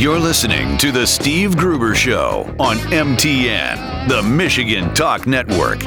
You're listening to The Steve Gruber Show on MTN, the Michigan Talk Network.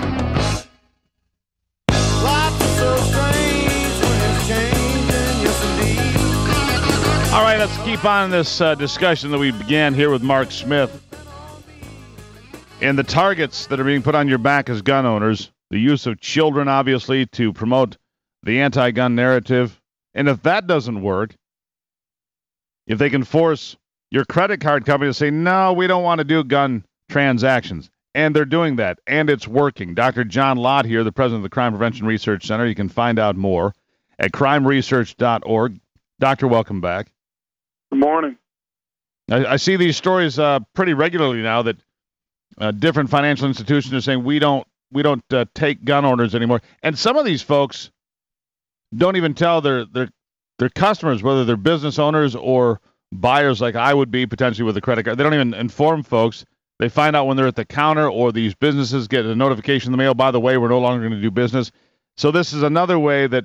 All right, let's keep on this discussion that we began here with Mark Smith. And the targets that are being put on your back as gun owners, the use of children, obviously, to promote the anti-gun narrative. And if that doesn't work, if they can force your credit card company to say, no, we don't want to do gun transactions. And they're doing that, and it's working. Dr. John Lott here, the president of the Crime Prevention Research Center. You can find out more at crimeresearch.org. Doctor, welcome back. Good morning. I see these stories pretty regularly now that different financial institutions are saying we don't take gun owners anymore. And some of these folks don't even tell their customers, whether they're business owners or buyers like I would be potentially with a credit card. They don't even inform folks. They find out when they're at the counter, or these businesses get a notification in the mail, by the way, we're no longer going to do business. So this is another way that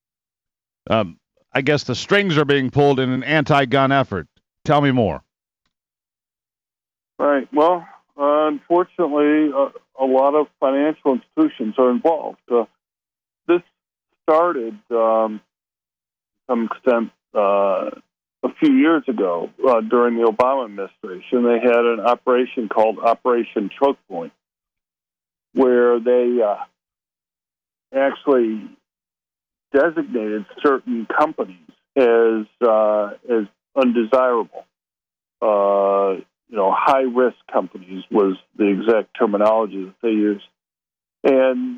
I guess the strings are being pulled in an anti-gun effort. Tell me more. Right. Well, unfortunately, a lot of financial institutions are involved. This started, to some extent, a few years ago during the Obama administration. They had an operation called Operation Choke Point, where they actually designated certain companies as undesirable. High risk companies was the exact terminology that they used, and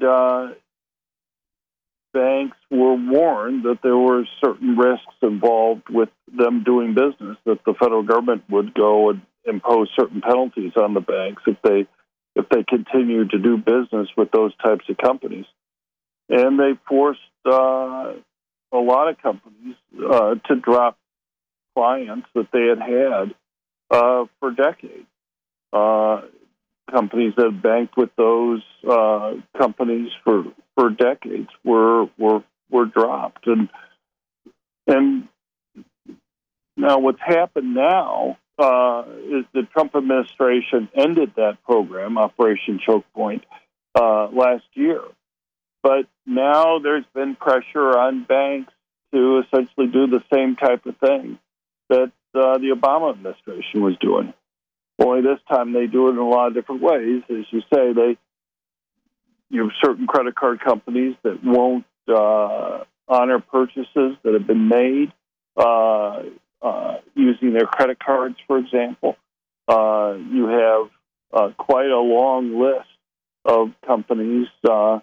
banks were warned that there were certain risks involved with them doing business, that the federal government would go and impose certain penalties on the banks if they continued to do business with those types of companies. And they forced a lot of companies to drop clients that they had for decades. Companies that banked with those companies for decades were dropped, and now what's happened now is the Trump administration ended that program, Operation Choke Point, last year. But now there's been pressure on banks to essentially do the same type of thing that the Obama administration was doing. Only this time they do it in a lot of different ways. As you say, you have certain credit card companies that won't honor purchases that have been made using their credit cards, for example. You have quite a long list of companies that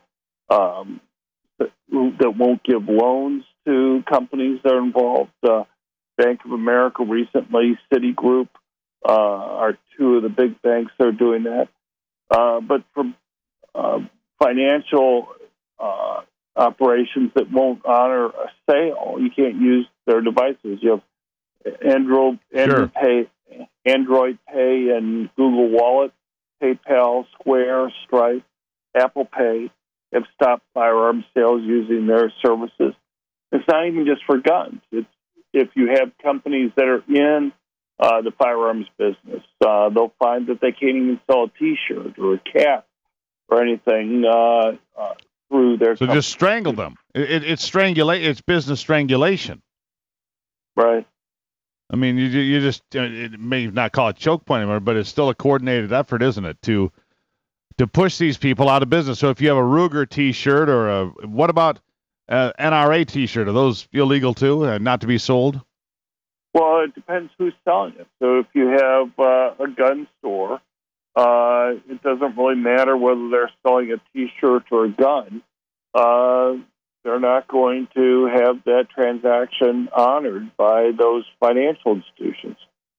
won't give loans to companies that are involved. Bank of America recently, Citigroup are two of the big banks that are doing that. But from financial operations that won't honor a sale, you can't use their devices. You have Android Pay, and Google Wallet, PayPal, Square, Stripe, Apple Pay have stopped firearm sales using their services. It's not even just for guns. It's if you have companies that are in the firearms business, they'll find that they can't even sell a T-shirt or a cap or anything through their company. Just strangle them. It's business strangulation. Right. I mean, you just it may not call it choke point anymore, but it's still a coordinated effort, isn't it, to push these people out of business? So if you have a Ruger T-shirt or what about NRA T-shirt? Are those illegal too, not to be sold? Well, it depends who's selling it. So if you have a gun store, it doesn't really matter whether they're selling a T-shirt or a gun. They're not going to have that transaction honored by those financial institutions.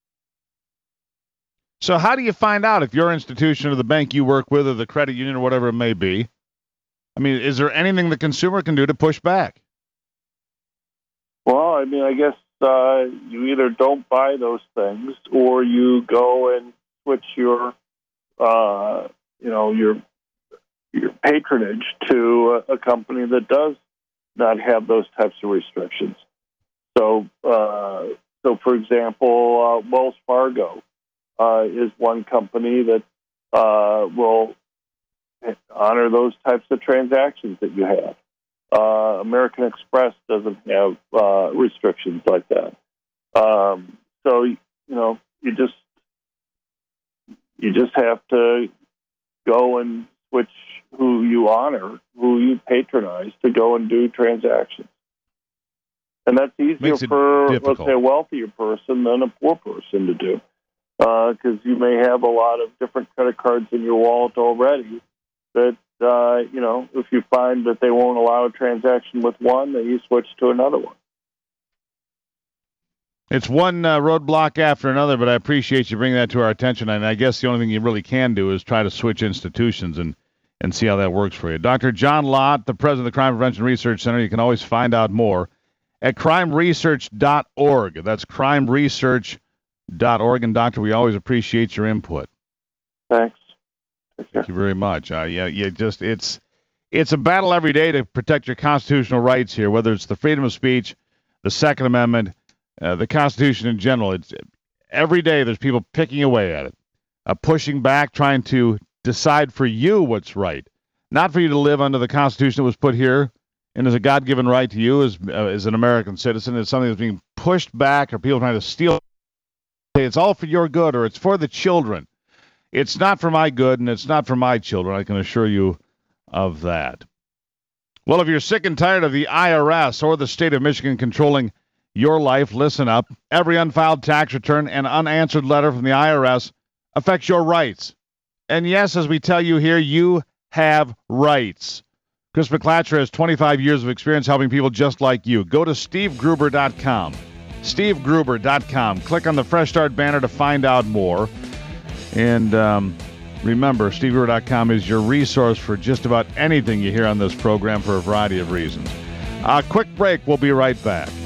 So how do you find out if your institution or the bank you work with or the credit union or whatever it may be? I mean, is there anything the consumer can do to push back? Well, I mean, I guess you either don't buy those things or you go and switch your patronage to a company that does not have those types of restrictions. So So, for example, Wells Fargo is one company that will honor those types of transactions that you have. American Express doesn't have restrictions like that. So, you just have to go and switch who you honor, who you patronize, to go and do transactions. And that's easier for, let's say, a wealthier person than a poor person to do. Because you may have a lot of different credit cards in your wallet already that, if you find that they won't allow a transaction with one, then you switch to another one. It's one roadblock after another, but I appreciate you bringing that to our attention. And I guess the only thing you really can do is try to switch institutions and see how that works for you. Dr. John Lott, the president of the Crime Prevention Research Center. You can always find out more at crimeresearch.org. That's crimeresearch.org. And, Doctor, we always appreciate your input. Thanks. Thank you very much. It's a battle every day to protect your constitutional rights here, whether it's the freedom of speech, the Second Amendment, the Constitution in general. It's every day there's people picking away at it, pushing back, trying to decide for you what's right, not for you to live under the Constitution that was put here and is a God-given right to you as an American citizen. It's something that's being pushed back, or people trying to steal. It's all for your good, or it's for the children. It's not for my good, and it's not for my children. I can assure you of that. Well, if you're sick and tired of the IRS or the state of Michigan controlling your life, listen up. Every unfiled tax return and unanswered letter from the IRS affects your rights. And yes, as we tell you here, you have rights. Chris McClatcher has 25 years of experience helping people just like you. Go to SteveGruber.com. SteveGruber.com. Click on the Fresh Start banner to find out more. And remember, SteveGruber.com is your resource for just about anything you hear on this program for a variety of reasons. A quick break. We'll be right back.